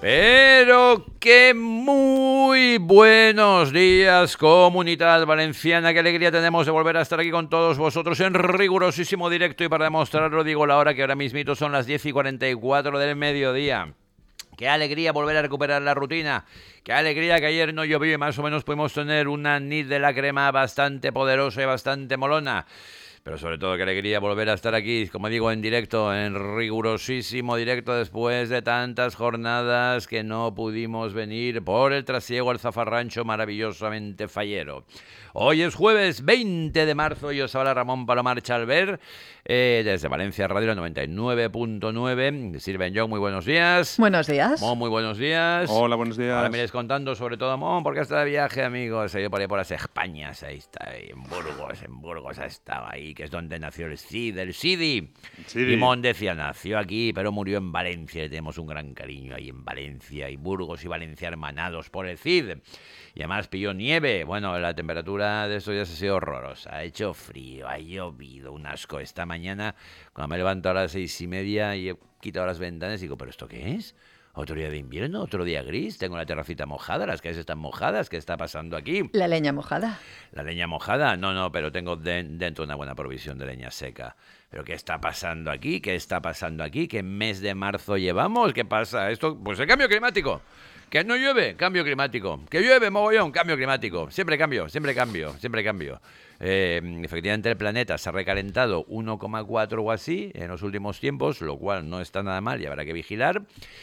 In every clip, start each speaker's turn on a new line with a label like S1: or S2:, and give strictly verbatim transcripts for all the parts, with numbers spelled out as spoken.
S1: Pero que muy buenos días, comunidad valenciana. Qué alegría tenemos de volver a estar aquí con todos vosotros en rigurosísimo directo. Y para demostrarlo digo la hora, que ahora mismito son las diez y cuarenta y cuatro del mediodía. Qué alegría volver a recuperar la rutina. Qué alegría que ayer no llovió y más o menos pudimos tener una nit de la crema bastante poderosa y bastante molona. Pero sobre todo, qué alegría volver a estar aquí, como digo, en directo, en rigurosísimo directo, después de tantas jornadas que no pudimos venir por el trasiego al zafarrancho maravillosamente fallero. Hoy es jueves veinte de marzo y os habla Ramón Palomar Chalver, eh, desde Valencia Radio noventa y nueve punto nueve. Sirven John, muy buenos días.
S2: Buenos días.
S1: Mon, muy buenos días.
S3: Hola, buenos días.
S1: Ahora me iréis contando sobre todo Mon, porque está de viaje, amigos. Ha ido por ahí por las Españas, ahí está, ahí en Burgos, en Burgos ha estado ahí, que es donde nació el Cid, el Cidi.
S3: Cidi.
S1: Y Mon decía, nació aquí, pero murió en Valencia. Le tenemos un gran cariño ahí en Valencia, y Burgos y Valencia hermanados por el Cid. Y además pilló nieve. Bueno, la temperatura de estos días ha sido horrorosa. Ha hecho frío, ha llovido, un asco. Esta mañana, cuando me levanto a las seis y media y he quitado las ventanas, digo, ¿pero esto qué es? ¿Otro día de invierno? ¿Otro día gris? Tengo la terracita mojada, las calles están mojadas. ¿Qué está pasando aquí?
S2: La leña mojada.
S1: ¿La leña mojada? No, no, pero tengo de, dentro una buena provisión de leña seca. ¿Pero qué está pasando aquí? ¿Qué está pasando aquí? ¿Qué mes de marzo llevamos? ¿Qué pasa? Esto, pues el cambio climático. Que no llueve, cambio climático. Que llueve, mogollón, cambio climático. Siempre cambio, siempre cambio, siempre cambio. Eh, efectivamente, el planeta se ha recalentado uno coma cuatro o así en los últimos tiempos, lo cual no está nada mal y habrá que vigilar.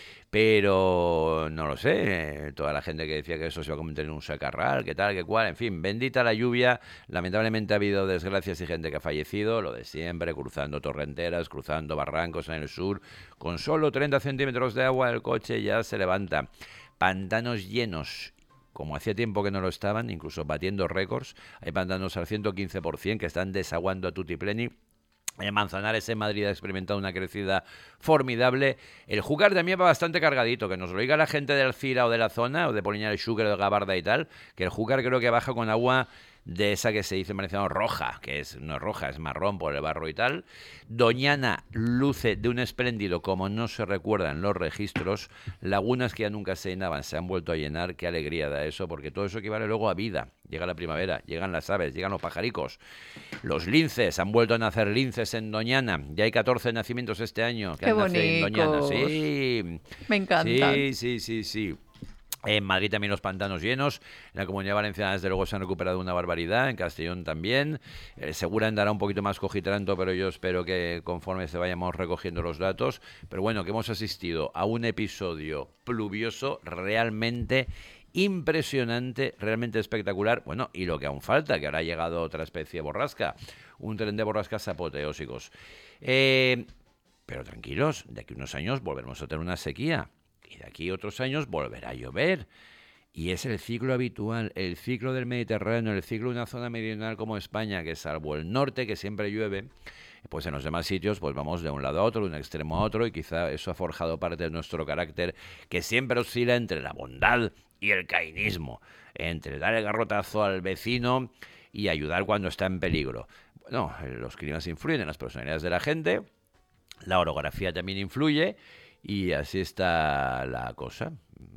S1: Pero no lo sé, toda la gente que decía que eso se iba a convertir en un sacarral, que tal, que cual, en fin, bendita la lluvia. Lamentablemente ha habido desgracias y gente que ha fallecido, lo de siempre, cruzando torrenteras, cruzando barrancos en el sur. Con solo treinta centímetros de agua el coche ya se levanta. Pantanos llenos, como hacía tiempo que no lo estaban, incluso batiendo récords. Hay pantanos al ciento quince por ciento que están desaguando a tutipleni. En Manzanares, en Madrid, ha experimentado una crecida formidable. El Júcar también va bastante cargadito, que nos lo diga la gente de Alcira o de la zona, o de Poliña de Xúquer o de Gabarda y tal, que el Júcar creo que baja con agua de esa que se dice en valenciano roja, que es no es roja, es marrón por el barro y tal. Doñana luce de un espléndido como no se recuerdan los registros. Lagunas que ya nunca se llenaban se han vuelto a llenar. Qué alegría da eso, porque todo eso equivale luego a vida. Llega la primavera, llegan las aves, llegan los pajaricos. Los linces, han vuelto a nacer linces en Doñana. Ya hay catorce nacimientos este año que
S2: Qué
S1: han nacido en Doñana.
S2: bonitos.
S1: Sí,
S2: Me encantan.
S1: sí, sí, sí, sí. En Madrid también los pantanos llenos. En la Comunidad Valenciana, desde luego, se han recuperado una barbaridad. En Castellón también. Eh, Segura andará un poquito más cojitranto, pero yo espero que conforme se vayamos recogiendo los datos. Pero bueno, que hemos asistido a un episodio pluvioso realmente impresionante, realmente espectacular. Bueno, y lo que aún falta, que ahora ha llegado otra especie de borrasca. Un tren de borrascas apoteósicos. Eh, pero tranquilos, de aquí a unos años volveremos a tener una sequía. Y de aquí a otros años volverá a llover. Y es el ciclo habitual, el ciclo del Mediterráneo, el ciclo de una zona meridional como España, que salvo el norte, que siempre llueve, pues en los demás sitios pues vamos de un lado a otro, de un extremo a otro, y quizá eso ha forjado parte de nuestro carácter, que siempre oscila entre la bondad y el cainismo, entre dar el garrotazo al vecino y ayudar cuando está en peligro. Bueno, los climas influyen en las personalidades de la gente, la orografía también influye, y así está la cosa.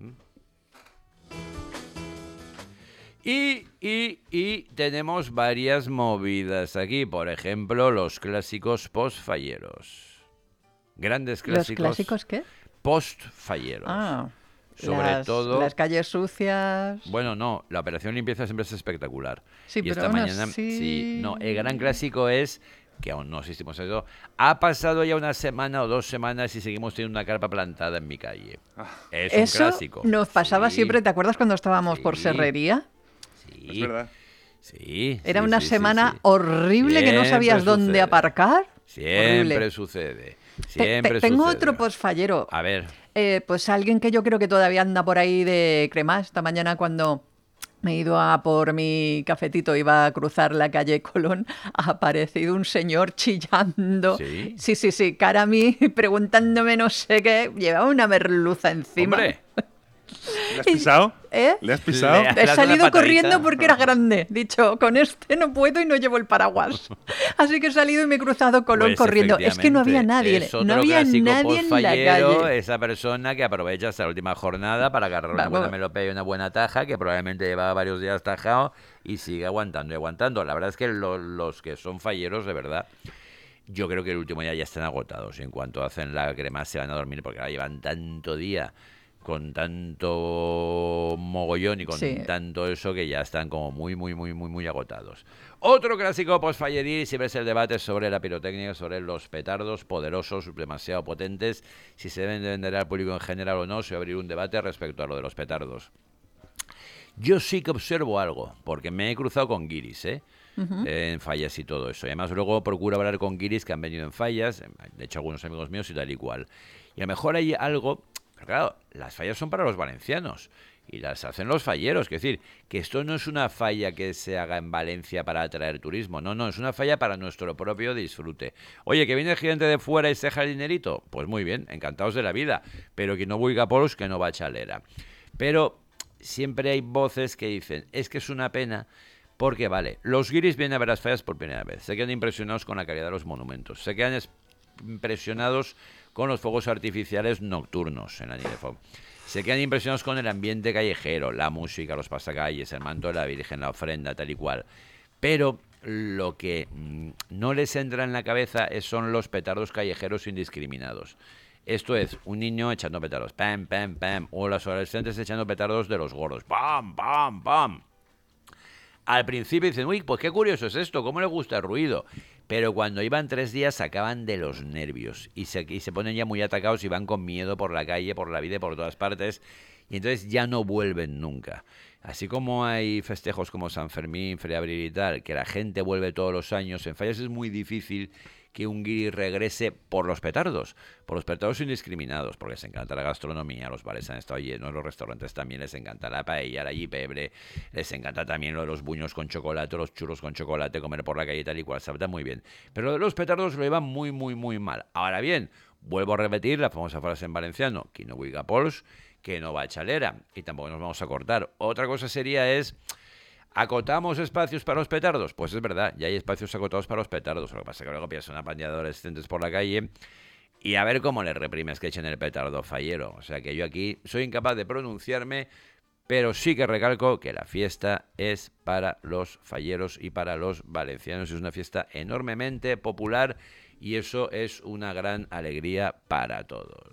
S1: Y, y, y tenemos varias movidas aquí. Por ejemplo, los clásicos post-falleros. Grandes clásicos.
S2: ¿Los clásicos qué?
S1: Post-falleros.
S2: Ah,
S1: Sobre
S2: las,
S1: todo...
S2: las calles sucias.
S1: Bueno, no, la operación limpieza siempre es espectacular.
S2: Sí,
S1: y
S2: pero
S1: esta
S2: aún
S1: mañana...
S2: así...
S1: Sí, no, el gran clásico es... que aún no asistimos a eso, ha pasado ya una semana o dos semanas y seguimos teniendo una carpa plantada en mi calle. Es un
S2: Eso
S1: clásico.
S2: nos pasaba
S1: Sí,
S2: siempre, ¿te acuerdas cuando estábamos por
S1: Sí.
S2: Serrería?
S1: Sí,
S3: Es verdad.
S1: sí.
S2: Era
S1: sí,
S2: una
S1: sí, sí,
S2: semana
S1: sí.
S2: horrible que no
S1: Siempre
S2: sabías dónde
S1: sucede.
S2: aparcar.
S1: Siempre
S2: Horrible.
S1: sucede.
S2: Te-
S1: Siempre
S2: te- tengo
S1: sucede.
S2: otro posfallero.
S1: A ver,
S2: Eh, pues alguien que yo creo que todavía anda por ahí de crema. Esta mañana cuando me he ido a por mi cafetito, iba a cruzar la calle Colón, ha aparecido un señor chillando.
S1: ¿Sí?
S2: Sí, sí, sí, cara a mí, preguntándome no sé qué. Llevaba una merluza encima.
S1: hombre.
S3: ¿Le has pisado?
S2: ¿Eh?
S3: ¿Le has pisado?
S1: Le-
S2: He
S1: ¿Le has dado
S2: salido
S1: una patadita?
S2: corriendo porque era grande. Dicho, con este no puedo y no llevo el paraguas. Así que he salido y me he cruzado Colón
S1: Pues
S2: corriendo. Es que no había nadie.
S1: efectivamente, es
S2: No
S1: otro
S2: había
S1: clásico
S2: nadie en la
S1: postfallero,
S2: calle.
S1: esa persona que aprovecha hasta la última jornada para agarrar una
S2: Vamos.
S1: buena melopea y una buena taja, que probablemente lleva varios días tajado y sigue aguantando y aguantando. La verdad es que lo- los que son falleros, de verdad, yo creo que el último día ya están agotados. En cuanto hacen la crema se van a dormir porque ahora llevan tanto día con tanto mogollón y con
S2: Sí.
S1: tanto eso que ya están como muy, muy, muy, muy, muy agotados. Otro clásico postfalleril siempre es el debate sobre la pirotecnia, sobre los petardos poderosos, demasiado potentes, si se deben de vender al público en general o no, se va a abrir un debate respecto a lo de los petardos. Yo sí que observo algo, porque me he cruzado con guiris, ¿eh? Eh, en fallas y todo eso. Y además luego procuro hablar con guiris que han venido en fallas, de hecho algunos amigos míos y tal y cual. Y a lo mejor hay algo, pero claro, las fallas son para los valencianos y las hacen los falleros. Es decir, que esto no es una falla que se haga en Valencia para atraer turismo, no, no, es una falla para nuestro propio disfrute. Oye, que viene gente de fuera y se deja el dinerito, pues muy bien, encantados de la vida, pero que no vulga polos, que no va a chalera. Pero siempre hay voces que dicen, es que es una pena. Porque, vale, los guiris vienen a ver las fallas por primera vez. Se quedan impresionados con la calidad de los monumentos. Se quedan es- impresionados con los fuegos artificiales nocturnos en la Nidefo. Se quedan impresionados con el ambiente callejero, la música, los pasacalles, el manto de la Virgen, la ofrenda, tal y cual. Pero lo que mm, no les entra en la cabeza es- son los petardos callejeros indiscriminados. Esto es, un niño echando petardos, pam, pam, pam, o los adolescentes echando petardos de los gordos, pam, pam, pam. Al principio dicen, uy, pues qué curioso es esto, cómo le gusta el ruido. Pero cuando iban tres días sacaban de los nervios y se, y se ponen ya muy atacados y van con miedo por la calle, por la vida y por todas partes. Y entonces ya no vuelven nunca. Así como hay festejos como San Fermín, Feria de Abril y tal, que la gente vuelve todos los años, en fallas es muy difícil que un guiri regrese por los petardos, por los petardos indiscriminados, porque les encanta la gastronomía, los bares han estado llenos, los restaurantes también les encanta la paella, la yipebre, les encanta también lo de los buños con chocolate, los churros con chocolate, comer por la calle y tal y cual, sabe muy bien. Pero lo de los petardos lo llevan muy, muy, muy mal. Ahora bien, vuelvo a repetir la famosa frase en valenciano, qui no vulga pols, que no va a chalera, y tampoco nos vamos a cortar. Otra cosa sería es... ¿Acotamos espacios para los petardos? Pues es verdad, ya hay espacios acotados para los petardos. Lo que pasa es que luego pillas una pandilla de adolescentes por la calle y a ver cómo les reprimes que echen el petardo fallero. O sea que yo aquí soy incapaz de pronunciarme, pero sí que recalco que la fiesta es para los falleros y para los valencianos. Es una fiesta enormemente popular y eso es una gran alegría para todos.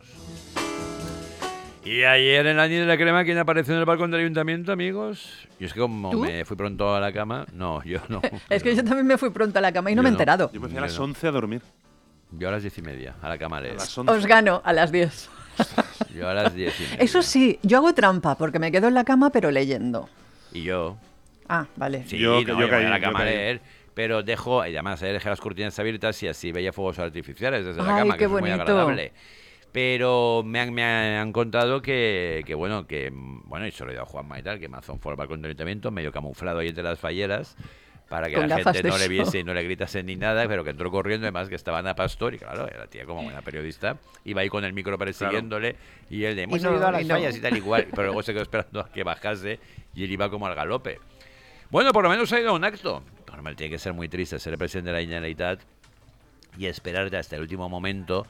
S1: Y ayer en la Niña de la Crema, ¿quién apareció en el balcón del ayuntamiento, amigos? Yo es que como
S2: ¿Tú?
S1: me fui pronto a la cama, no, yo no.
S2: Es que yo también me fui pronto a la cama y no
S1: Yo
S2: me he
S1: no.
S2: enterado.
S3: Yo me fui a las
S1: Bueno.
S3: once a dormir.
S1: Yo a las diez y media, a la cama
S3: A
S1: leer.
S3: las once.
S2: Os gano a las diez.
S1: Yo a las diez y media.
S2: Eso sí, yo hago trampa porque me quedo en la cama pero leyendo.
S1: Y yo,
S2: Ah, vale.
S1: sí,
S3: Yo-
S1: no,
S3: yo
S1: yo voy
S3: caí,
S1: a la
S3: yo
S1: cama a
S3: caí.
S1: leer, pero dejo, y además eh, dejé las cortinas abiertas y así veía fuegos artificiales desde la
S2: Ay,
S1: cama,
S2: qué
S1: que eso es muy
S2: bonito.
S1: agradable. Pero me han, me han contado que, que bueno, que bueno, y se lo he dado a Juanma y tal, que Mazón fue al balcón del ayuntamiento, medio camuflado ahí entre las falleras, para que
S2: Con
S1: la
S2: gafas
S1: gente
S2: de
S1: no le
S2: sol.
S1: viese y no le gritase ni nada, pero que entró corriendo, además que estaba Ana Pastor, y claro, la tía como buena periodista, iba ahí con el micro persiguiéndole, y él de, hemos
S2: Y no,
S1: ido a las
S2: y no.
S1: fallas y tal y cual, pero luego se quedó esperando a que bajase, y él iba como al galope. Bueno, por lo menos ha ido a un acto. Normal, tiene que ser muy triste ser el presidente de la Generalitat y esperarte hasta el último momento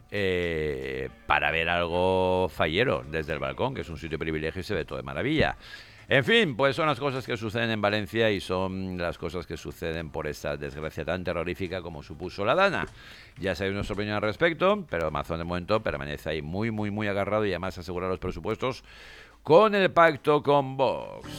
S1: eh, para ver algo fallero desde el balcón, que es un sitio de privilegio y se ve todo de maravilla. En fin, pues son las cosas que suceden en Valencia y son las cosas que suceden por esta desgracia tan terrorífica como supuso la Dana. Ya sabéis nuestra opinión al respecto, pero Mazón de momento permanece ahí muy, muy, muy agarrado y además asegura los presupuestos con el pacto con Vox.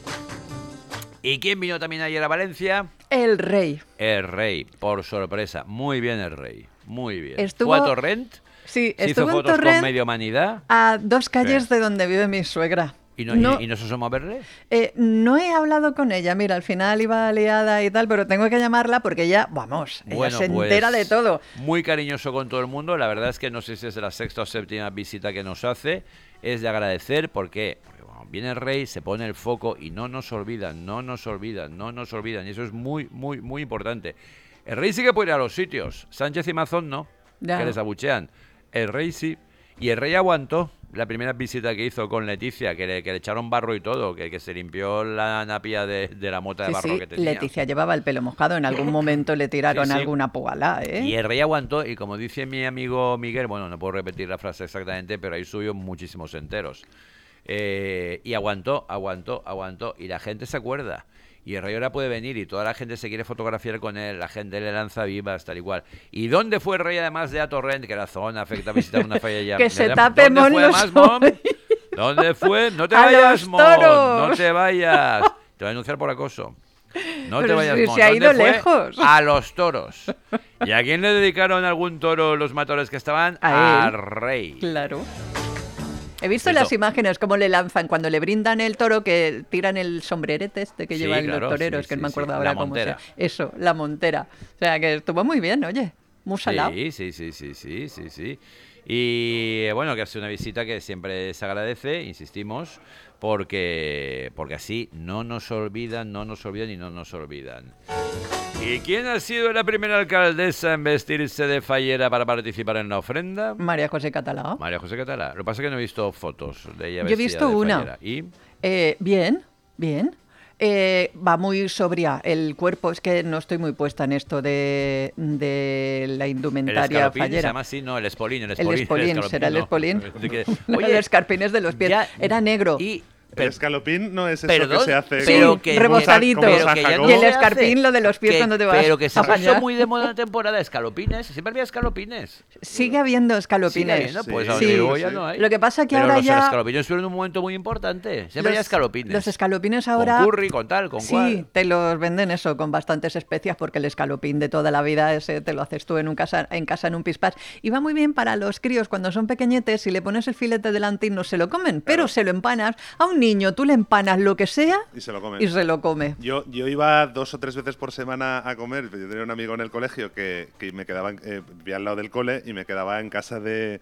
S1: ¿Y quién vino también ayer a Valencia?
S2: El rey.
S1: El rey, por sorpresa. Muy bien el rey, muy bien.
S2: Estuvo-
S1: ¿Fue a Torrent?
S2: Sí,
S1: ¿Se hizo
S2: estuvo en
S1: fotos
S2: Torrent
S1: con medio humanidad?
S2: a dos calles
S1: Sí.
S2: de donde vive mi suegra.
S1: ¿Y no,
S2: No,
S1: y, y no se asomó a verle?
S2: eh, no he hablado con ella, mira, al final iba liada y tal, pero tengo que llamarla porque ella, vamos, ella
S1: Bueno,
S2: se
S1: pues,
S2: entera de todo.
S1: Muy cariñoso con todo el mundo. La verdad es que no sé si es la sexta o séptima visita que nos hace. Es de agradecer porque, porque bueno, viene el rey, se pone el foco y no nos olvidan, no nos olvidan, no nos olvidan. Y eso es muy, muy, muy importante. El rey sí que puede ir a los sitios. Sánchez y Mazón no,
S2: Ya.
S1: que les abuchean. El rey sí. Y el rey aguantó. la primera visita que hizo con Leticia, que le, que le echaron barro y todo, que, que se limpió la napia de, de la mota de
S2: Sí,
S1: barro
S2: sí,
S1: que tenía.
S2: Leticia llevaba el pelo mojado, en algún momento le tiraron
S1: Sí, sí.
S2: alguna pugala, ¿eh?
S1: Y el rey aguantó, y como dice mi amigo Miguel, bueno, no puedo repetir la frase exactamente, pero ahí subió muchísimos enteros. Eh, y aguantó, aguantó, aguantó, y la gente se acuerda. Y el rey ahora puede venir y toda la gente se quiere fotografiar con él, la gente le lanza vivas, tal igual. ¿Y dónde fue el rey además de Atorrent, que era zona afecta a visitar una falla ya?
S2: Que se
S1: ¿Dónde
S2: tape
S1: fue
S2: Mon
S1: además,
S2: los
S1: Mom?
S2: oídos.
S1: ¿Dónde fue? No te
S2: ¡A
S1: vayas,
S2: los
S1: Mon,
S2: toros!
S1: no te vayas. Te va a denunciar por acoso. No te
S2: Pero
S1: vayas,
S2: si
S1: Mon.
S2: se ha
S1: ¿Dónde
S2: ido
S1: fue?
S2: lejos.
S1: A los toros. ¿Y a quién le dedicaron algún toro los matadores que estaban?
S2: A
S1: Al
S2: él.
S1: rey.
S2: Claro. He visto
S1: Esto.
S2: las imágenes, cómo le lanzan cuando le brindan el toro, que tiran el sombrerete este que
S1: Sí,
S2: llevan
S1: claro,
S2: los toreros,
S1: sí,
S2: que no
S1: sí,
S2: me acuerdo
S1: sí,
S2: ahora
S1: la
S2: cómo se
S1: montera.
S2: Eso, la montera. O sea, que estuvo muy bien, oye. Muy salado.
S1: Sí, sí, sí, sí, sí, sí, sí. Y eh, bueno, que ha sido una visita que siempre se agradece, insistimos, porque, porque así no nos olvidan, no nos olvidan y no nos olvidan. ¿Y quién ha sido la primera alcaldesa en vestirse de fallera para participar en la ofrenda?
S2: María José Catalá.
S1: María José Catalá. Lo que pasa es que no he visto fotos de ella
S2: Yo he
S1: vestida
S2: visto
S1: de
S2: una.
S1: fallera. ¿Y?
S2: Eh, bien, bien. Eh, va muy sobria el cuerpo. Es que no estoy muy puesta en esto de, de la
S1: El
S2: indumentaria
S1: escalopín se
S2: fallera.
S1: llama así, no, el espolín, el
S2: El
S1: espolín.
S2: espolín, será el
S1: no.
S2: espolín.
S1: Así que,
S2: El
S1: oye,
S2: escarpín es de los pies.
S1: ya-
S2: Era negro.
S1: Y,
S3: El
S1: pero-
S3: escalopín no es eso
S1: Perdón,
S3: que se hace
S2: Sí,
S1: pero
S3: con-
S1: que,
S2: rebosadito.
S3: como
S1: pero
S3: San
S1: que ya no
S3: Jacobo.
S2: Y el
S1: se
S2: escarpín,
S1: hace.
S2: lo de los pies
S1: Que-
S2: cuando te vas
S1: Pero que se
S2: a
S1: puso
S2: bañar.
S1: muy de moda en temporada escalopines. Siempre había escalopines.
S2: Sigue habiendo escalopines.
S1: Sigue habiendo, pues
S3: Sí,
S1: ahora
S2: sí,
S1: digo, ya
S3: sí.
S1: no hay.
S2: Lo que pasa que
S1: Pero
S2: ahora
S1: los
S2: ya-
S1: escalopines fueron un momento muy importante. Siempre había escalopines.
S2: Los escalopines ahora...
S1: Con curry, con tal, con
S2: Sí,
S1: cual.
S2: te los venden eso, con bastantes especias, porque el escalopín de toda la vida ese te lo haces tú en, un casa, en casa en un pispás. Y va muy bien para los críos cuando son pequeñetes, si le pones el filete delante y no se lo comen, pero se lo empanas. A un niño tú le empanas lo que sea
S3: Y se lo comen.
S2: y se lo come.
S3: Yo, yo iba dos o tres veces por semana a comer. Yo tenía un amigo en el colegio que, que me quedaba, en- eh, vivía al lado del cole y me quedaba en casa de,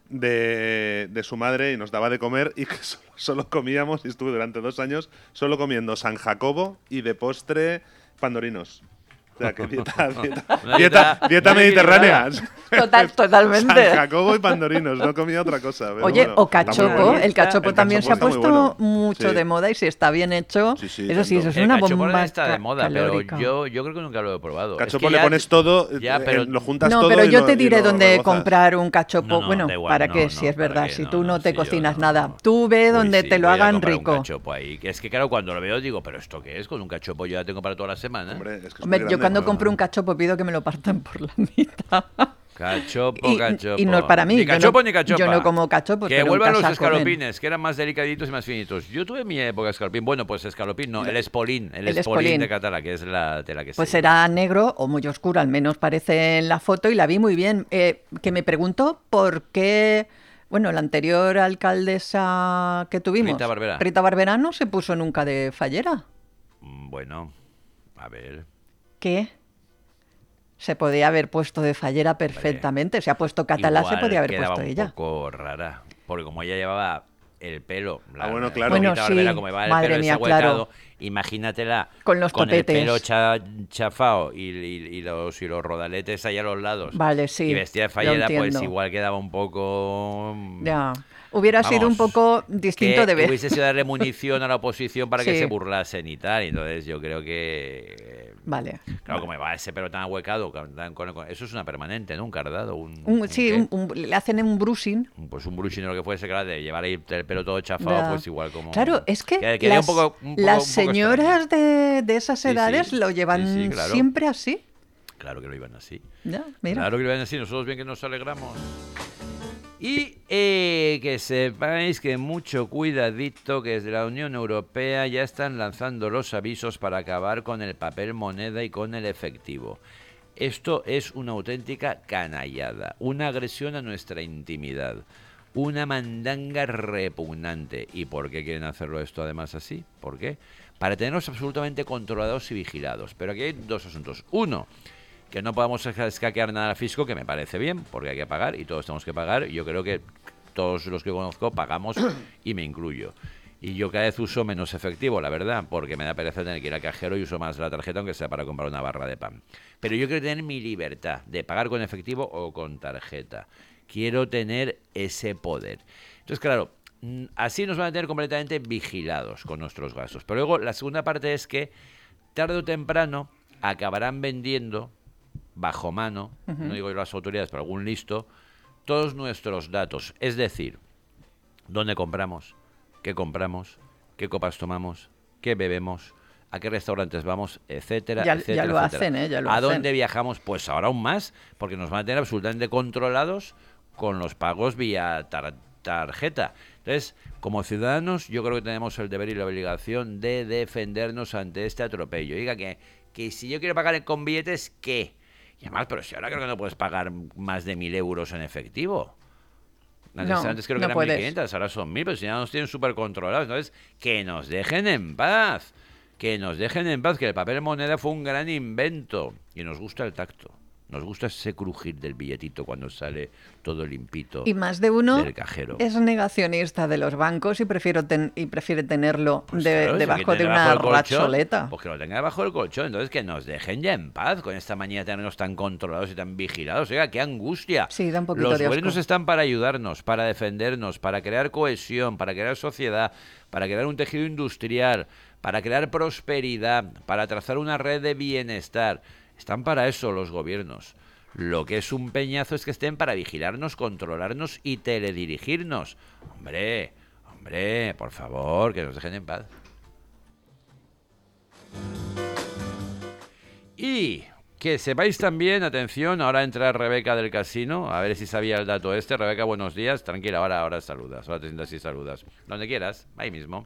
S3: de, de su madre y nos daba de comer y que solo, solo comíamos, y estuve durante dos años solo comiendo San Jacobo y de postre pandorinos. O sea, que dieta, dieta,
S1: Una
S3: dieta,
S1: dieta
S3: dieta
S1: muy
S3: mediterránea.
S2: Total, totalmente.
S3: San Jacobo y pandorinos, no comía otra cosa. pero
S2: Oye,
S3: bueno,
S2: o
S3: está muy
S2: cachopo,
S3: bueno.
S2: el cachopo
S3: El
S2: también se ha
S3: cachopo está
S2: puesto
S3: muy bueno.
S2: mucho
S3: Sí.
S2: de moda y si está bien hecho,
S3: Sí, sí,
S2: eso sí, eso
S3: tanto.
S2: es
S1: El
S2: una
S1: cachopo
S2: bomba
S1: no está de moda,
S2: calórica.
S1: pero yo, yo creo que nunca lo he probado. Es
S3: Cachopo
S1: que
S3: le
S1: ya-
S3: pones todo,
S1: Ya,
S3: eh,
S1: pero-
S3: lo juntas
S2: No,
S3: todo.
S2: pero
S3: y
S2: yo
S3: lo-
S2: te
S3: y
S2: diré
S3: lo
S2: dónde
S3: rebozas.
S2: comprar un cachopo.
S1: No, no,
S2: bueno,
S1: da igual,
S2: para
S1: no,
S2: que
S1: no,
S2: si es
S1: ¿para
S2: verdad,
S1: qué?
S2: si
S1: No,
S2: tú no,
S1: no,
S2: te
S1: si yo
S2: cocinas
S1: no,
S2: nada,
S1: no.
S2: tú ve
S1: Uy,
S2: donde
S1: sí,
S2: te lo
S1: voy a
S2: hagan
S1: comprar
S2: rico.
S1: Un cachopo ahí. Que es que claro, cuando lo veo digo, pero ¿esto qué es? Con un cachopo yo ya tengo para toda la semana.
S3: Hombre, es que es muy
S2: Hombre, yo
S3: grande,
S2: cuando
S3: ¿no?
S2: compro un cachopo pido que me lo partan por la mitad.
S1: Cachopo,
S2: Y-
S1: cachopo.
S2: y no es para mí,
S1: Ni
S2: yo no-
S1: cachopo ni cachopa.
S2: yo no como cachopos,
S1: Que
S2: pero en
S1: vuelvan los
S2: casa comen.
S1: escalopines, que eran más delicaditos y más finitos. Yo tuve mi época de escalopín. Bueno, pues escalopín no, el espolín. El,
S2: El
S1: espolín,
S2: espolín.
S1: de Catala, que es la tela que
S2: Pues
S1: se
S2: era negro o muy oscuro, al menos parece en la foto, y la vi muy bien. Eh, que me pregunto por qué, bueno, la anterior alcaldesa que tuvimos,
S1: Rita Barberá.
S2: Rita Barberá, no se puso nunca de fallera.
S1: Mm, Bueno, a ver.
S2: ¿Qué? Se podía haber puesto de fallera perfectamente. Se ha puesto Catalá, se
S1: Igual
S2: podía haber
S1: quedaba
S2: puesto
S1: un
S2: ella.
S1: poco rara. Porque como ella llevaba el pelo.
S3: Ah, bueno,
S1: la-
S3: claro.
S2: Bueno,
S1: Rita Barberá,
S2: sí,
S1: como llevaba el
S2: madre
S1: pelo
S2: mía,
S1: desahuecado,
S2: claro.
S1: imagínatela
S2: Con los
S1: el
S2: topetes.
S1: pelo cha- chafao y, y- y los, y los rodaletes ahí a los lados.
S2: Vale, sí,
S1: Y vestida de
S2: lo
S1: fallera, pues
S2: entiendo.
S1: igual quedaba un poco.
S2: Ya. Hubiera sido un
S1: Vamos,
S2: poco distinto
S1: que
S2: de ver.
S1: hubiese sido darle munición a la oposición para que
S2: Sí.
S1: se burlasen y tal. Y entonces yo creo que.
S2: Vale.
S1: Claro, como va ese pelo tan ahuecado, con- tan- con- con- eso es una permanente, ¿no? Un cardado, un.
S2: Un-
S1: un
S2: sí,
S1: qué.
S2: un- un- le hacen un brushing.
S1: Pues un brushing o lo que fuese, claro, de llevar ahí el pelo todo chafado,
S2: Ya.
S1: pues igual como.
S2: Claro, es que
S1: queda- queda
S2: las,
S1: un poco- un poco-
S2: las
S1: un poco
S2: señoras de, de esas
S1: Sí, sí.
S2: edades lo
S1: Sí,
S2: llevan
S1: sí, claro.
S2: siempre así.
S1: extraño. Claro que lo iban así.
S2: Ya, mira.
S1: Claro que lo iban así, nosotros bien que nos alegramos. Y eh, que sepáis que mucho cuidadito, que desde la Unión Europea ya están lanzando los avisos para acabar con el papel moneda y con el efectivo. Esto es una auténtica canallada, una agresión a nuestra intimidad, una mandanga repugnante. ¿Y por qué quieren hacerlo esto además así? ¿Por qué? Para tenernos absolutamente controlados y vigilados. Pero aquí hay dos asuntos. Uno, que no podamos escaquear nada al fisco, que me parece bien, porque hay que pagar y todos tenemos que pagar. Yo creo que todos los que conozco pagamos y me incluyo. Y yo cada vez uso menos efectivo, la verdad, porque me da pereza tener que ir al cajero y uso más la tarjeta, aunque sea para comprar una barra de pan. Pero yo quiero tener mi libertad de pagar con efectivo o con tarjeta. Quiero tener ese poder. Entonces, claro, así nos van a tener completamente vigilados con nuestros gastos. Pero luego la segunda parte es que tarde o temprano acabarán vendiendo bajo mano, uh-huh. no digo yo las autoridades, pero algún listo, todos nuestros datos. Es decir, dónde compramos, qué compramos, qué copas tomamos, qué bebemos, a qué restaurantes vamos, etcétera,
S2: ya,
S1: etcétera,
S2: ya lo
S1: etcétera.
S2: hacen, ¿eh? Ya lo
S1: ¿A
S2: hacen.
S1: dónde viajamos? Pues ahora aún más, porque nos van a tener absolutamente controlados con los pagos vía tar- tarjeta. Entonces, como ciudadanos, yo creo que tenemos el deber y la obligación de defendernos ante este atropello. Diga que, que si yo quiero pagar con billetes, ¿qué? Y además, pero si ahora creo que no puedes pagar más de mil euros en efectivo.
S2: No,
S1: antes creo que
S2: no
S1: eran
S2: puedes.
S1: mil quinientos, ahora son mil, pero si ya nos tienen súper controlados. Entonces, que nos dejen en paz. Que nos dejen en paz, que el papel moneda fue un gran invento. Y nos gusta el tacto. Nos gusta ese crujir del billetito cuando sale todo limpito
S2: Y más de uno
S1: del cajero.
S2: es negacionista de los bancos y, prefiero ten- y prefiere tenerlo
S1: Pues
S2: de-
S1: claro,
S2: debajo
S1: si hay que
S2: de
S1: tener
S2: una
S1: debajo del colchón,
S2: ratsoleta.
S1: Pues que lo tenga debajo del colchón. Entonces que nos dejen ya en paz con esta manía de tenernos tan controlados y tan vigilados. Oiga, qué angustia.
S2: Sí, da un poquito
S1: Los
S2: de asco.
S1: gobiernos están para ayudarnos, para defendernos, para crear cohesión, para crear sociedad, para crear un tejido industrial, para crear prosperidad, para trazar una red de bienestar. Están para eso los gobiernos. Lo que es un peñazo es que estén para vigilarnos, controlarnos y teledirigirnos. Hombre, hombre, por favor, que nos dejen en paz. Y que sepáis también, atención, ahora entra Rebeca del casino, a ver si sabía el dato este. Rebeca, buenos días. Tranquila, ahora, ahora saludas, ahora te sientas y saludas. Donde quieras, ahí mismo.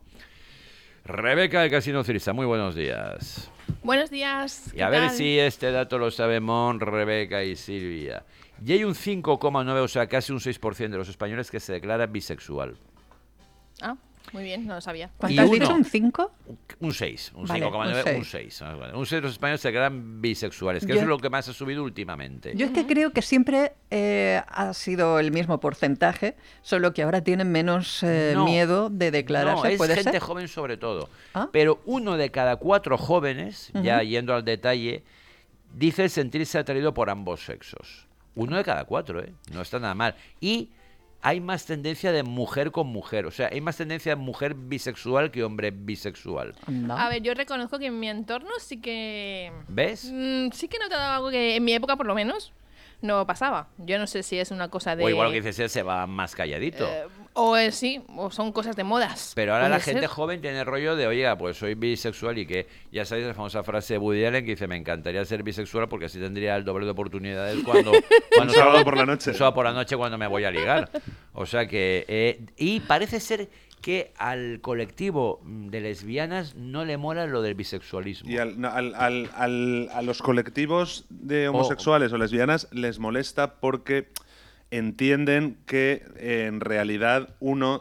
S1: Rebeca del casino Cirsa, muy buenos días.
S4: Buenos días.
S1: Y a
S4: ¿qué
S1: ver
S4: tal?
S1: si este dato lo sabemos Rebeca y Silvia. Y hay un cinco coma nueve, o sea, casi un seis por ciento de los españoles que se declara bisexual.
S4: Ah, muy bien, no lo sabía.
S2: ¿Cuánto
S1: Y
S2: has
S1: uno.
S2: dicho? ¿Un cinco?
S1: Un seis, un
S2: Vale,
S1: cinco coma nueve,
S2: un
S1: un seis. Un seis de los españoles se declaran bisexuales, que
S2: Yo-
S1: eso es lo que más ha subido últimamente.
S2: Yo es que creo que siempre eh, ha sido el mismo porcentaje, solo que ahora tienen menos eh,
S1: No,
S2: miedo de declararse.
S1: No, es
S2: ¿Puede
S1: gente
S2: ser?
S1: joven sobre todo.
S2: Ah.
S1: Pero uno de cada cuatro jóvenes, ya
S2: Ujú.
S1: yendo al detalle, dice sentirse atraído por ambos sexos. Uno de cada cuatro, ¿eh? No está nada mal. Y hay más tendencia de mujer con mujer. O sea, hay más tendencia de mujer bisexual que hombre bisexual.
S2: Anda.
S4: A ver, yo reconozco que en mi entorno sí que...
S1: ¿Ves?
S4: Mm, sí que he notado algo que en mi época, por lo menos, no pasaba. Yo no sé si es una cosa de...
S1: O igual que dices, él se va más calladito.
S4: eh, o es, sí, o son cosas de modas.
S1: Pero ahora
S4: Puede
S1: la gente
S4: ser.
S1: joven tiene el rollo de, oiga, pues soy bisexual y que, ya sabéis la famosa frase de Woody Allen que dice, me encantaría ser bisexual porque así tendría el doble de oportunidades cuando, cuando
S3: Un sábado
S1: salgo-
S3: por la noche.
S1: un sábado por la noche cuando me voy a ligar. O sea que, eh, y parece ser que al colectivo de lesbianas no le mola lo del bisexualismo.
S3: Y al- no, al- al- al- a los colectivos de
S1: Oh.
S3: homosexuales o lesbianas les molesta porque entienden que eh, en realidad uno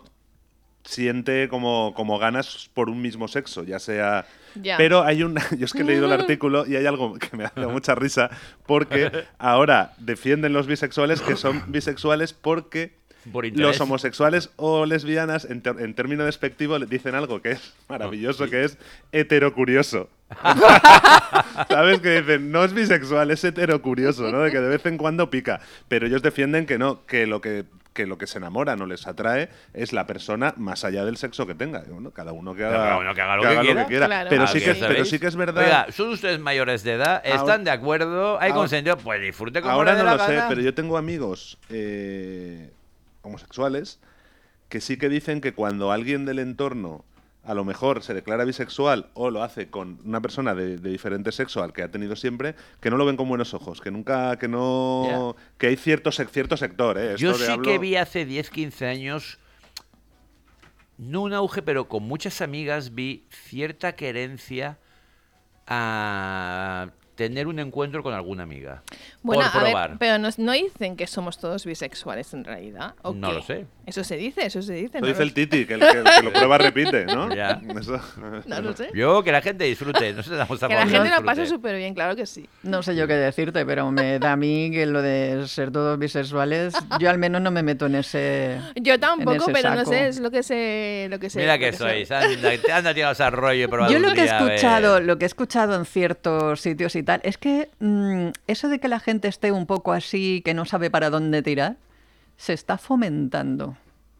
S3: siente como, como ganas por un mismo sexo, ya sea...
S4: Ya.
S3: Pero hay un... Yo es que he leído el artículo y hay algo que me hace mucha risa porque ahora defienden los bisexuales que son bisexuales porque...
S1: Por interés.
S3: Los homosexuales o lesbianas, en, ter- en término despectivo, le dicen algo que es maravilloso, que es heterocurioso. ¿Sabes? Que dicen, no es bisexual, es heterocurioso, ¿no? De que de vez en cuando pica. Pero ellos defienden que no, que lo que, que lo que se enamora, no les atrae, es la persona más allá del sexo que tenga. Y bueno, cada uno que haga,
S1: Cada uno que haga lo que quiera.
S4: Claro.
S3: Pero,
S1: Ah,
S3: sí
S1: ¿qué
S3: que,
S1: sabéis?
S3: pero sí que es verdad...
S1: Oiga, son ustedes mayores de edad, están
S3: Ahora-
S1: de acuerdo, hay
S3: ahora-
S1: consentido, pues disfrute como
S3: Ahora
S1: le dé
S3: no
S1: la
S3: lo sé,
S1: gana.
S3: pero yo tengo amigos eh, homosexuales que sí que dicen que cuando alguien del entorno a lo mejor se declara bisexual o lo hace con una persona de, de diferente sexo al que ha tenido siempre, que no lo ven con buenos ojos, que nunca, que no, que hay cierto, sec- cierto sector, ¿eh? Esto
S1: Yo
S3: de
S1: sí
S3: hablo-
S1: que vi hace diez, quince años, no un auge, pero con muchas amigas vi cierta querencia a tener un encuentro con alguna amiga.
S4: Bueno,
S1: por
S4: a
S1: probar.
S4: ver, pero nos- no dicen que somos todos bisexuales en realidad. ¿o
S1: No
S4: qué?
S1: lo sé.
S4: Eso se dice, eso se dice.
S3: Lo
S4: no
S3: dice
S4: lo
S3: el
S4: sé.
S3: Titi, que el que, el que lo prueba repite, ¿no?
S1: Ya.
S3: Eso.
S4: No lo sé.
S1: Yo, que la gente disfrute, no se damos a
S4: Que la
S1: favor,
S4: gente lo
S1: disfrute.
S4: pase súper bien, claro que sí.
S2: No sé yo qué decirte, pero me da a mí que lo de ser todos bisexuales, yo al menos no me meto en ese...
S4: Yo tampoco,
S2: ese
S4: pero no
S2: saco.
S4: sé, es lo que se... Lo que se
S1: Mira
S4: lo
S1: que
S4: se-
S1: sois, anda, anda tirados al rollo y probado
S2: Yo lo
S1: un
S2: que he
S1: día, a ver.
S2: escuchado, lo que he escuchado en ciertos sitios y tal, es que mm, eso de que la gente esté un poco así, que no sabe para dónde tirar, se está fomentando.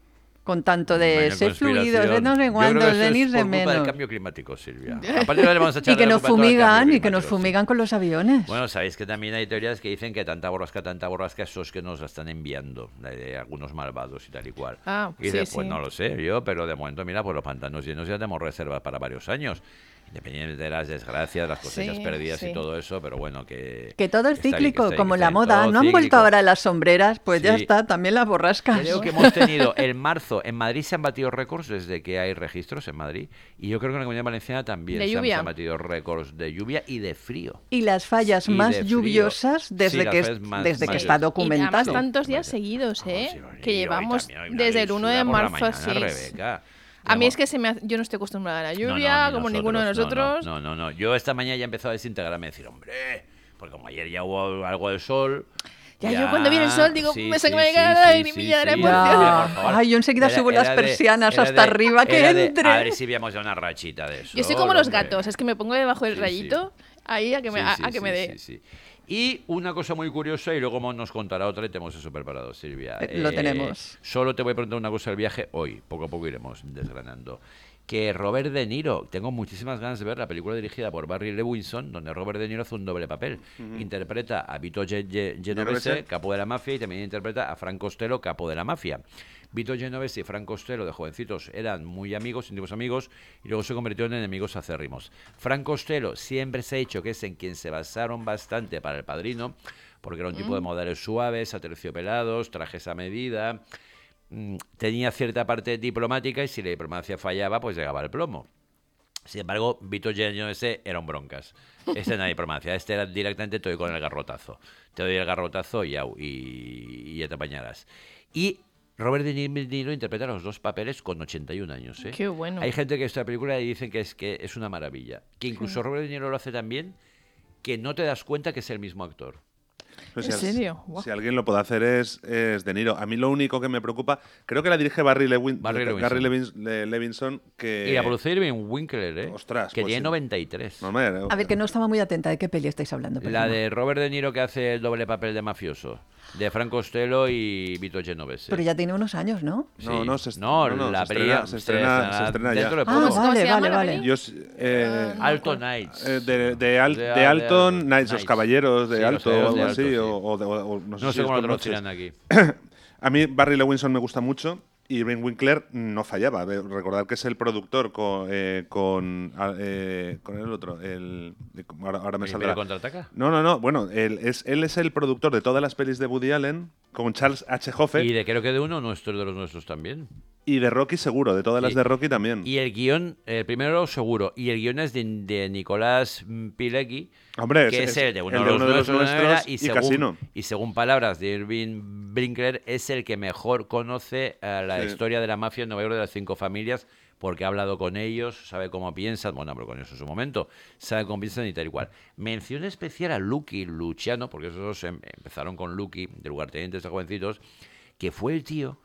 S2: con tanto de
S1: Vaya
S2: ser
S1: conspiración.
S2: fluidos, de no sé
S1: Yo
S2: cuántos,
S1: creo que eso
S2: de
S1: es
S2: irse
S1: por culpa del
S2: menos.
S1: cambio climático, Silvia. Aparte le vamos a echar
S2: Y que
S1: la
S2: nos
S1: culpa a todo el
S2: fumigan,
S1: cambio
S2: y que nos
S1: climático, sí.
S2: fumigan con los aviones.
S1: Bueno, sabéis que también hay teorías que dicen que tanta borrasca, tanta borrasca, eso es que nos la están enviando de, de algunos malvados y tal y cual.
S4: Ah,
S1: y dice,
S4: sí,
S1: pues
S4: sí.
S1: no lo sé yo, pero de momento, mira, pues los pantanos llenos ya tenemos reservas para varios años. Independientemente de las desgracias, las cosechas
S4: Sí,
S1: perdidas
S4: sí.
S1: y todo eso, pero bueno, que...
S2: Que todo es
S1: que está bien, que
S2: cíclico,
S1: está bien,
S2: como
S1: que
S2: la
S1: está bien,
S2: moda.
S1: todo
S2: ¿No han vuelto
S1: cíclico.
S2: ahora las sombreras? Pues ya
S1: Sí.
S2: está, también las borrascas.
S1: Creo que hemos tenido el marzo en Madrid se han batido récords desde que hay registros en Madrid y yo creo que en la Comunidad Valenciana también
S4: De
S1: se han,
S4: lluvia.
S1: se han batido récords de lluvia y de frío.
S2: Y las fallas
S1: Y
S2: más
S1: de frío.
S2: lluviosas
S1: Sí,
S2: desde
S1: las
S2: que,
S1: fallas más-
S2: desde que
S1: más-
S2: está
S4: Y además
S2: documentado.
S4: tantos días
S1: Vaya.
S4: seguidos,
S1: Ah,
S4: ¿eh?
S1: sí, hoy-
S4: que
S1: hoy
S4: llevamos
S1: también hay una
S4: desde el uno de
S1: lisura por la
S4: marzo a
S1: mañana,
S4: seis.
S1: Rebeca.
S4: A mí
S1: Vamos.
S4: es que se me hace- yo no estoy acostumbrada a la
S1: No, no,
S4: lluvia,
S1: ni
S4: como ninguno de
S1: no, no,
S4: nosotros.
S1: No, no, no. Yo esta mañana ya he empezado a desintegrarme y decir, hombre, porque como ayer ya hubo algo de sol.
S4: Ya, yo cuando viene el sol digo, me se me llega la lagrimilla de la
S2: emoción.
S1: por favor.
S2: Ay, yo enseguida
S1: Era-
S2: subo
S1: era
S2: las
S1: de-
S2: persianas
S1: era
S2: hasta
S1: de-
S2: arriba, que
S1: era de,
S2: entre.
S1: A ver si veíamos ya una rachita de eso.
S4: Yo soy como los
S1: hombre.
S4: gatos, es que me pongo debajo del
S1: Sí, sí.
S4: rayito, ahí a que me,
S1: Sí,
S4: a,
S1: sí,
S4: a que
S1: sí,
S4: me dé.
S1: sí, sí. Y una cosa muy curiosa, y luego nos contará otra y tenemos eso preparado, Silvia.
S2: Eh, lo tenemos.
S1: Solo te voy a preguntar una cosa del viaje hoy, poco a poco iremos desgranando. Que Robert De Niro, tengo muchísimas ganas de ver la película dirigida por Barry Levinson, donde Robert De Niro hace un doble papel. Interpreta a Vito Ge- Ge- Genovese,
S3: Genovese.
S1: capo de la mafia, y también interpreta a Frank Costello, capo de la mafia. Vito Genovese y Frank Costello, de jovencitos, eran muy amigos, íntimos amigos, y luego se convirtieron en enemigos acérrimos. Frank Costello siempre se ha dicho que es en quien se basaron bastante para El Padrino, porque era un tipo de modales suaves, aterciopelados, trajes a medida. Mm, tenía cierta parte diplomática y si la diplomacia fallaba, pues llegaba el plomo. Sin embargo, Vito Genovese era un broncas. Este era la diplomacia. Este era directamente te doy con el garrotazo. Te doy el garrotazo y, au, y, y ya te apañarás. Y Robert De Niro interpreta los dos papeles con ochenta y un años. ¿eh?
S4: Qué bueno.
S1: Hay gente que esta película y dicen que es, que es una maravilla. Que incluso Robert De Niro lo hace tan bien que no te das cuenta que es el mismo actor.
S3: Pues
S4: ¿En
S3: si al-
S4: serio? Guau.
S3: Si alguien lo puede hacer es, es De Niro. A mí lo único que me preocupa, creo que la dirige Barry, Lewin,
S1: Barry Levinson.
S3: Gary Levins- Le- Levinson, que...
S1: Y la produce Irving Winkler, ¿eh?
S3: Ostras,
S1: que
S3: pues
S1: tiene
S3: sí.
S1: noventa y tres.
S3: No, hombre,
S2: A ver, que no estaba muy atenta. ¿De qué peli estáis hablando?
S1: La
S2: perdona?
S1: de Robert De Niro que hace el doble papel de mafioso. De Frank Costello y Vito Genovese.
S2: Pero ya tiene unos años, ¿no?
S3: No,
S1: Sí.
S3: no, se est-
S1: no,
S3: no, no,
S1: la
S3: se
S1: peli
S3: estrena- se estrena- se estrena ya.
S1: dentro de
S2: Ah,
S1: poco.
S4: ¿Cómo
S2: vale,
S4: se llama
S2: vale,
S4: la
S2: vale.
S4: peli?
S3: Yo, s- eh,
S1: Alton Knights.
S3: eh, de, de, Al-
S1: De-
S3: de
S1: de-
S3: Alton
S1: de-
S3: Knights, los
S1: Knights.
S3: caballeros de
S1: Sí, los
S3: Alto o
S1: caballeros
S3: algo
S1: de
S3: así,
S1: Alto, sí.
S3: o, o de- o- no sé
S1: No
S3: si
S1: sé
S3: es
S1: cómo lo
S3: con
S1: traducirán
S3: noches.
S1: aquí.
S3: A mí Barry Levinson me gusta mucho y Ben Winkler no fallaba. De- Recordad que es el productor con, eh, con, ah, eh, con el otro. El, de- ahora, ahora me
S1: ¿El
S3: saldrá.
S1: Imperio contraataca?
S3: No, no, no. Bueno, él es, él es el productor de todas las pelis de Woody Allen con Charles H. Hoffe
S1: Y
S3: y de,
S1: de creo que de uno, nuestro de los nuestros también.
S3: Rocky seguro, de todas las
S1: Sí.
S3: de Rocky también.
S1: Y el guión, el primero seguro, y el guión es de, de Nicolás mm, Pilecki,
S3: Hombre,
S1: que
S3: es-
S1: es,
S3: es
S1: el de uno
S3: el
S1: de los, nuestros, de la novela,
S3: nuestros
S1: y,
S3: y
S1: según,
S3: Casino.
S1: y según palabras de Irving Winkler, es el que mejor conoce eh, la
S3: Sí.
S1: historia de la mafia en Nueva York de las cinco familias, porque ha hablado con ellos, sabe cómo piensan, bueno, hablo con ellos en su momento, sabe cómo piensan y tal y cual. Mención especial a Lucky Luciano, porque esos em- empezaron con Lucky, de lugartenientes de jovencitos, que fue el tío,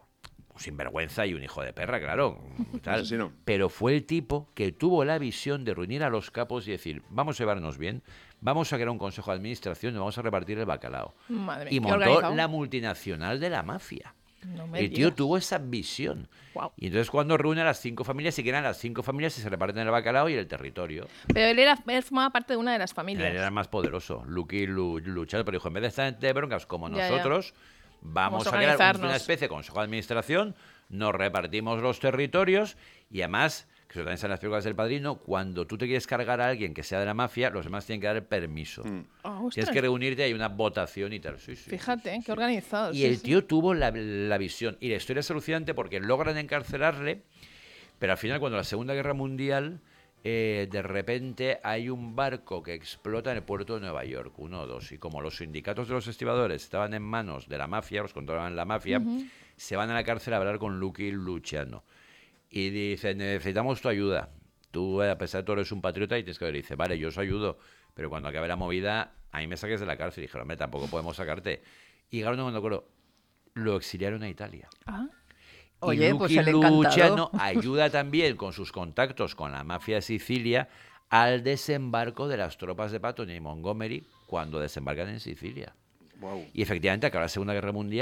S1: sin vergüenza y un hijo de perra, claro, tal,
S3: Asesino.
S1: pero fue el tipo que tuvo la visión de reunir a los capos y decir, vamos a llevarnos bien, vamos a crear un consejo de administración y vamos a repartir el bacalao.
S4: Madre mía,
S1: Y
S4: qué
S1: montó
S4: organizado.
S1: la multinacional de la mafia.
S4: No me
S1: El tío
S4: digas.
S1: tuvo esa visión.
S4: Guau.
S1: Y entonces cuando reúne a las cinco familias, se quedan las cinco familias y se reparten el bacalao y el territorio.
S4: Pero él, era, él formaba parte de una de las
S1: Él
S4: familias.
S1: era el más poderoso, Lucky Lu- Luchado, pero dijo, en vez de estar de broncas como
S4: Ya, ya.
S1: nosotros, vamos
S4: Vamos a
S1: a crear
S4: organizarnos.
S1: una especie de consejo de administración, nos repartimos los territorios y además, que eso también está en las películas del Padrino, cuando tú te quieres cargar a alguien que sea de la mafia, los demás tienen que dar el permiso.
S4: Ah,
S1: Tienes
S4: ostras.
S1: que reunirte, hay una votación y tal. Sí, sí,
S4: Fíjate,
S1: sí, sí,
S4: qué
S1: sí.
S4: organizado.
S1: Y
S4: sí,
S1: el
S4: sí.
S1: tío tuvo la, la visión. Y la historia es alucinante porque logran encarcelarle, pero al final, cuando la Segunda Guerra Mundial, eh, de repente hay un barco que explota en el puerto de Nueva York, uno o dos. Y como los sindicatos de los estibadores estaban en manos de la mafia, los controlaban la mafia, se van a la cárcel a hablar con Lucky Luciano. Y dicen, necesitamos tu ayuda. Tú, a pesar de todo, eres un patriota y tienes que ver. Y dice, vale, yo os ayudo, pero cuando acabe la movida, a mí me saques de la cárcel. Y dije, hombre, tampoco podemos sacarte. Y llegaron cuando acuerdo, lo exiliaron a Italia.
S4: Ah,
S1: Y
S2: Oye, pues
S1: Lucky
S2: el encantado.
S1: Luciano ayuda también con sus contactos con la mafia de Sicilia al desembarco de las tropas de Patton y Montgomery cuando desembarcan en Sicilia.
S3: Wow.
S1: Y efectivamente acaba la Segunda Guerra Mundial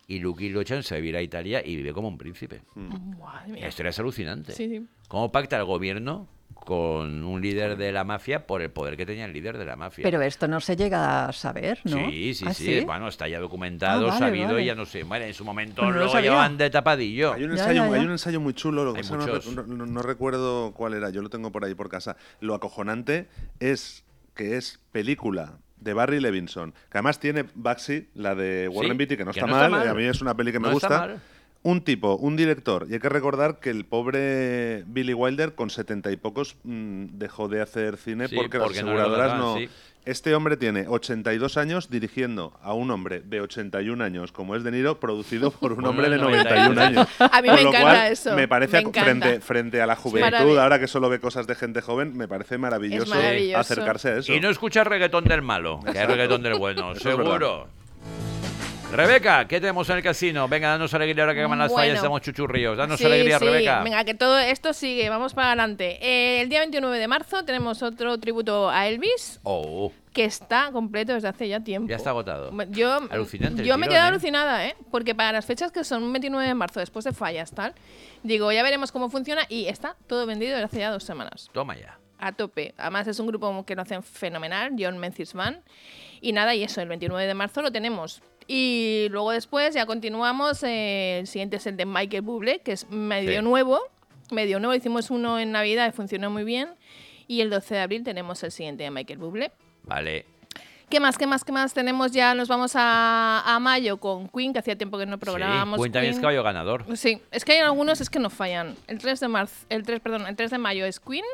S1: y Lucky Lucian se va a vivir a Italia y vive como un príncipe.
S4: Madre
S1: La
S4: mía.
S1: historia es alucinante.
S4: Sí, sí.
S1: ¿Cómo pacta el gobierno con un líder de la mafia por el poder que tenía el líder de la mafia?
S2: Pero esto no se llega a saber, ¿no?
S1: Sí, sí,
S2: ¿Ah,
S1: sí, bueno, está ya documentado,
S2: Ah, vale,
S1: sabido
S2: vale.
S1: y ya no sé. Bueno, en su momento
S2: Pues no lo
S1: lo
S2: sabía.
S1: llevaban de tapadillo.
S3: Hay un,
S2: Ya,
S3: ensayo,
S2: ya, ya.
S3: hay un ensayo muy chulo, lo que
S1: Hay
S3: pasa no, re-
S1: muchos.
S3: no- no- no recuerdo cuál era, yo lo tengo por ahí por casa. Lo acojonante es que es película de Barry Levinson, que además tiene Baxi, la de Warren
S1: Sí,
S3: Beatty, que no
S1: que
S3: está
S1: no está
S3: mal,
S1: mal.
S3: y a mí es una peli que me
S1: No está
S3: gusta.
S1: mal.
S3: Un tipo, un director, y hay que recordar que el pobre Billy Wilder con setenta y pocos mm, dejó de hacer cine
S1: Sí,
S3: porque,
S1: porque
S3: las
S1: no le
S3: aseguradoras no...
S1: contrataban, sí.
S3: Este hombre tiene ochenta y dos años dirigiendo a un hombre de ochenta y un años como es De Niro, producido por un
S1: Uno
S3: hombre
S1: de
S3: de noventa y un
S1: noventa y un.
S3: años.
S4: A mí
S3: Con
S4: me
S3: lo
S4: encanta
S3: cual,
S4: eso,
S3: Me parece,
S4: me
S3: a-
S4: encanta.
S3: frente, frente a la juventud,
S4: maravilloso.
S3: ahora que solo ve cosas de gente joven, me parece maravilloso,
S4: Es maravilloso.
S3: acercarse a eso.
S1: Y no escuchar reggaetón del malo, que hay reggaetón del bueno,
S3: Eso es
S1: seguro. Rebeca, ¿qué tenemos en el casino? Venga, danos alegría ahora que acaban las
S4: Bueno.
S1: fallas, estamos chuchurríos. Danos
S4: Sí,
S1: alegría,
S4: sí.
S1: Rebeca.
S4: Venga, que todo esto sigue, vamos para adelante. Eh, el día veintinueve de marzo tenemos otro tributo a Elvis,
S1: Oh,
S4: que está completo desde hace ya tiempo.
S1: ya está agotado.
S4: Yo,
S1: Alucinante el
S4: yo me
S1: tirón,
S4: quedé
S1: ¿eh?
S4: alucinada, ¿eh? Porque para las fechas que son un veintinueve de marzo, después de fallas, tal, digo, ya veremos cómo funciona y está todo vendido desde hace ya dos semanas.
S1: Toma ya.
S4: A tope. Además es un grupo que lo hacen fenomenal, John Memphis Band. Y nada, y eso, el veintinueve de marzo lo tenemos. Y luego después ya continuamos, eh, el siguiente es el de Michael Bublé, que es medio
S1: Sí.
S4: nuevo. Medio nuevo, hicimos uno en Navidad y funcionó muy bien. Y el doce de abril tenemos el siguiente de Michael Bublé.
S1: Vale.
S4: ¿Qué más, qué más, qué más tenemos? Ya nos vamos a, a mayo con Queen, que hacía tiempo que no programábamos.
S1: Sí, Queen también es
S4: Queen.
S1: caballo ganador.
S4: Sí, es que hay algunos es que no fallan. El tres de marzo, el tres, perdón, el tres de mayo es Queen.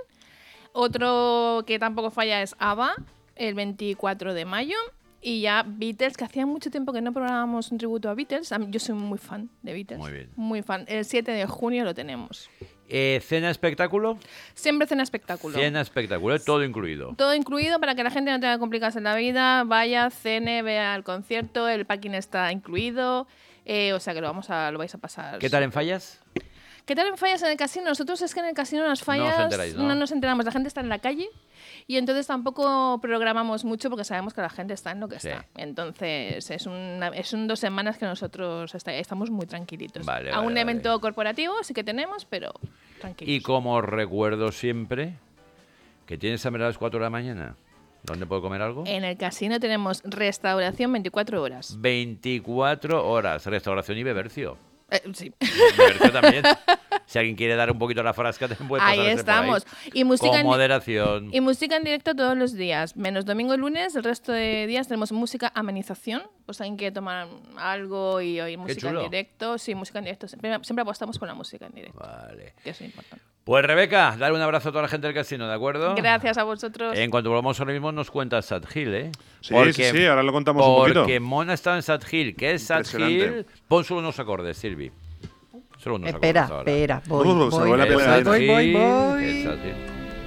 S4: Otro que tampoco falla es ABBA, el veinticuatro de mayo. Y ya Beatles, que hacía mucho tiempo que no programábamos un tributo a Beatles. A mí- Yo soy muy fan de Beatles.
S1: Muy bien.
S4: Muy fan. El siete de junio lo tenemos.
S1: Eh, ¿Cena espectáculo?
S4: Siempre cena espectáculo.
S1: Cena espectáculo, todo incluido.
S4: Todo incluido para que la gente no tenga que complicarse en la vida. Vaya, cene, vea el concierto, el packing está incluido. eh, o sea que lo vamos a, lo vais a pasar.
S1: ¿Qué tal en fallas?
S4: ¿Qué tal en fallas en el casino? Nosotros es que en el casino las fallas
S1: os enteráis, ¿no?
S4: nos enteramos. La gente está en la calle y entonces tampoco programamos mucho porque sabemos que la gente está en lo que
S1: Sí.
S4: está. Entonces es, una, es un dos semanas que nosotros está- estamos muy tranquilitos.
S1: Vale,
S4: a
S1: vale,
S4: un
S1: vale.
S4: evento corporativo sí que tenemos, pero tranquilos.
S1: Y como recuerdo siempre, que tienes hambre a las cuatro de la mañana. ¿Dónde puedo comer algo?
S4: En el casino tenemos restauración veinticuatro horas.
S1: veinticuatro horas. Restauración y bebercio.
S4: Eh, sí.
S1: Bebercio también. Si alguien quiere dar un poquito la frasca, también puede
S4: Ahí
S1: pasarse por
S4: estamos. Y música
S1: Con
S4: en-
S1: moderación.
S4: Y música en directo todos los días, menos domingo y lunes, el resto de días tenemos música amenización, pues alguien quiere tomar algo y oír música en
S1: chulo.
S4: directo, sí, música en directo, siempre, siempre apostamos por la música en directo,
S1: Vale.
S4: que es importante.
S1: Pues Rebeca, dale un abrazo a toda la gente del casino, ¿de acuerdo?
S4: Gracias a vosotros.
S1: En cuanto volvamos ahora mismo nos cuenta Sad Hill, ¿eh?
S3: Sí, sí, sí, ahora lo contamos un
S1: Porque
S3: poquito.
S1: Mona estaba en Sad Hill. ¿Qué es Sad
S3: Impresionante.
S1: Hill? Pon solo unos acordes, Silvi. Solo unos
S2: Espera,
S1: acordes ahora.
S2: espera, voy,
S3: Vamos, se
S2: voy,
S3: vuelve la
S2: voy,
S3: piel de gallina.
S2: voy, voy, voy.
S1: ¿Qué es Sad Hill?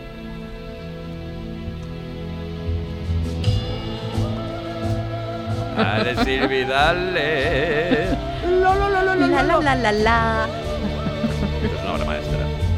S1: Dale, Silvi, dale.
S2: La, la, la, la, la.
S1: Esto es una obra maestra.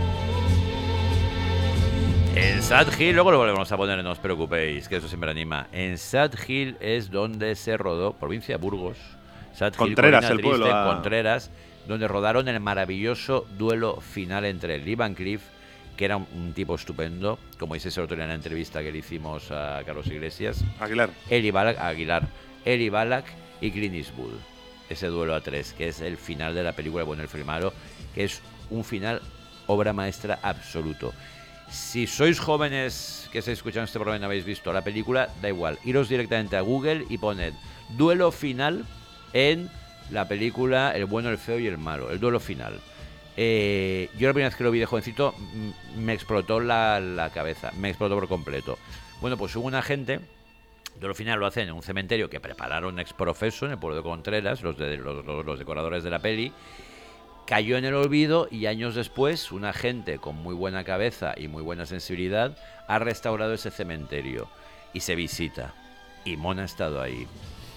S1: En Sad Hill, luego lo volvemos a poner, no os preocupéis, que eso siempre anima. En Sad Hill es donde se rodó, provincia de Burgos. Sad Hill,
S3: Contreras,
S1: colina
S3: el pueblo,
S1: triste,
S3: ah.
S1: Contreras, donde rodaron el maravilloso duelo final entre Lee Van Cleef, que era un, un tipo estupendo, como dice ese otro día en la entrevista que le hicimos a Carlos Iglesias,
S3: Aguilar.
S1: Eli Balak, Aguilar, Eli Balak y Clint Eastwood. Ese duelo a tres, que es el final de la película Bueno, el Feo y el Malo, que es un final obra maestra absoluto. Si sois jóvenes que estáis escuchando este programa y no habéis visto la película, da igual, iros directamente a Google y poned duelo final en la película El Bueno, el Feo y el Malo, el duelo final. Eh, yo la primera vez que lo vi de jovencito m- me explotó la, la cabeza, me explotó por completo. Bueno, pues hubo una gente, duelo final lo hacen en un cementerio que prepararon ex profeso en el pueblo de Contreras, los, de, los, los, los decoradores de la peli. Cayó en el olvido y años después una gente con muy buena cabeza y muy buena sensibilidad ha restaurado ese cementerio y se visita. Y Mon ha estado ahí.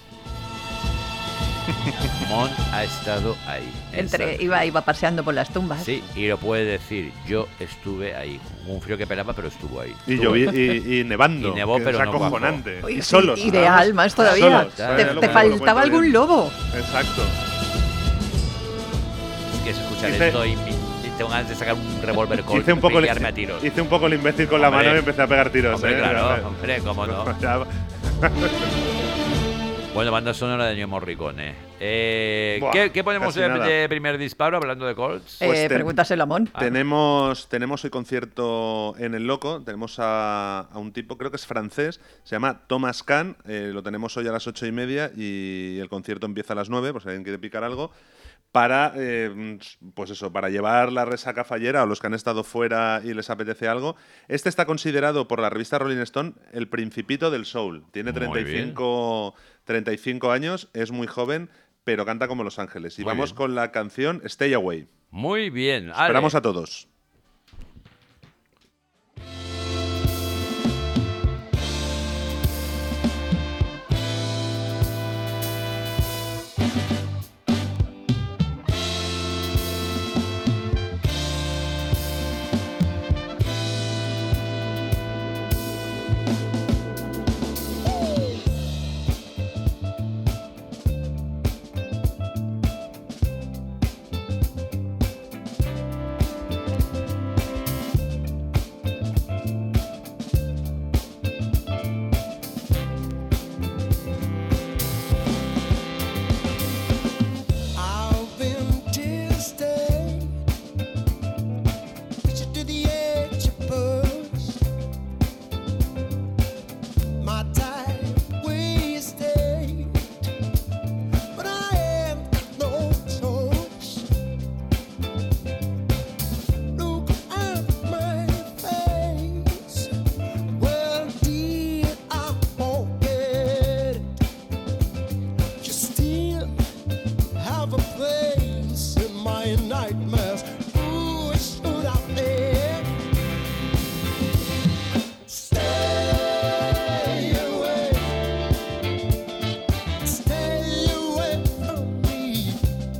S1: Mon ha estado ahí. en
S2: Entre,
S1: Sad
S2: iba, iba paseando por las tumbas.
S1: Sí, y lo puede decir. Yo estuve ahí. Un frío que pelaba, pero estuvo ahí.
S3: Y
S1: Estuvo
S3: yo
S1: ahí.
S3: y, y nevando.
S1: Y nevó,
S3: que
S1: pero
S3: es
S1: no
S3: acojonante.
S2: Uy,
S3: Y solos.
S2: Ideal,
S3: ¿sabes?
S2: más todavía.
S3: Solos,
S2: Te,
S3: ¿sabes?
S2: te
S3: Lo que- lo
S2: faltaba
S3: cuento
S2: algún
S3: bien.
S2: lobo.
S3: Exacto.
S1: que es escuchar
S3: Hice-
S1: esto y, y tengo ganas de sacar un revólver Colt
S3: Hice un poco
S1: y
S3: el,
S1: pillarme a tiros.
S3: hice un poco el imbécil con la
S1: Hombre.
S3: mano y empecé a pegar tiros.
S1: Hombre,
S3: ¿eh?
S1: claro, hombre, cómo no.
S3: Ya-
S1: Bueno, banda sonora de Ennio Morricone. Eh,
S3: Buah,
S1: ¿qué, qué ponemos
S3: casi
S1: de,
S3: nada.
S1: de primer disparo hablando de Colts?
S3: Pues
S2: eh,
S3: ten-
S2: pregúntaselo a Mon.
S3: Tenemos, tenemos hoy concierto en El Loco. Tenemos a, a un tipo, creo que es francés, se llama Thomas Kahn. Eh, lo tenemos hoy a las ocho y media y el concierto empieza a las nueve, por si alguien quiere picar algo. Para, eh, pues eso, para llevar la resaca fallera a los que han estado fuera y les apetece algo. Este está considerado por la revista Rolling Stone el principito del soul. Tiene
S1: Muy
S3: treinta y cinco, treinta y cinco años, es muy joven, pero canta como Los Ángeles. Y
S1: Muy
S3: vamos
S1: bien.
S3: con la canción Stay Away.
S1: Muy bien. Ale.
S3: Esperamos a todos.
S5: I've been to stay, push you to the edge, you push my time wasted, but I ain't got no choice. Look at my face, well, did I forget it? You still have a place in my nightmares. Ooh, should I there? Stay away, stay away from me.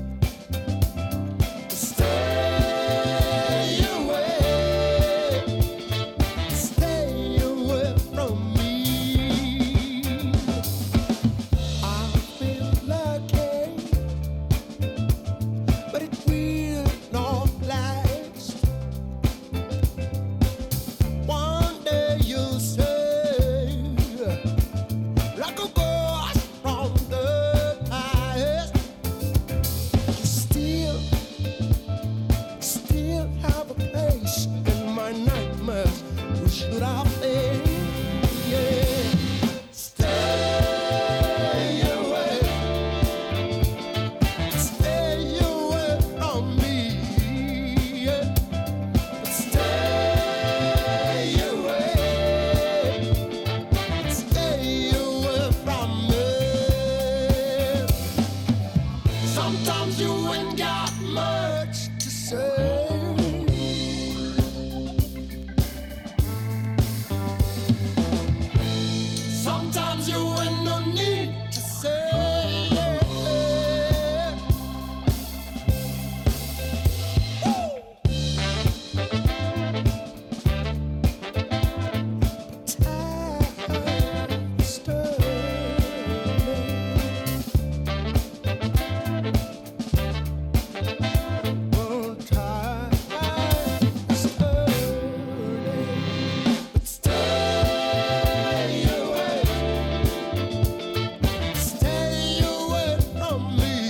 S5: Stay away, stay away from me. I feel lucky, but it will not last. One day you'll say, like a ghost from the past, you still, still have a place in my nightmares. Who should I be? Yeah. Stay away. Stay away from me, yeah. Stay away, stay away from me. Sometimes you ain't got much to say. Sometimes you ain't no need to say. Time stirring. Oh, time stirring. But stay away, stay away from me.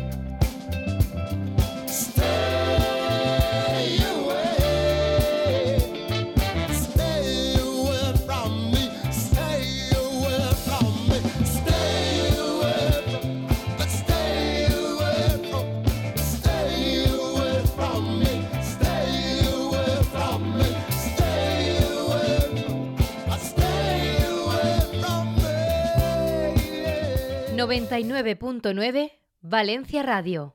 S5: Stay away, stay away from me. Stay away from me. Stay away from, but stay away from, stay away from me. Stay away from me. Stay away from, but stay away from me.
S6: noventa y nueve punto nueve Valencia Radio.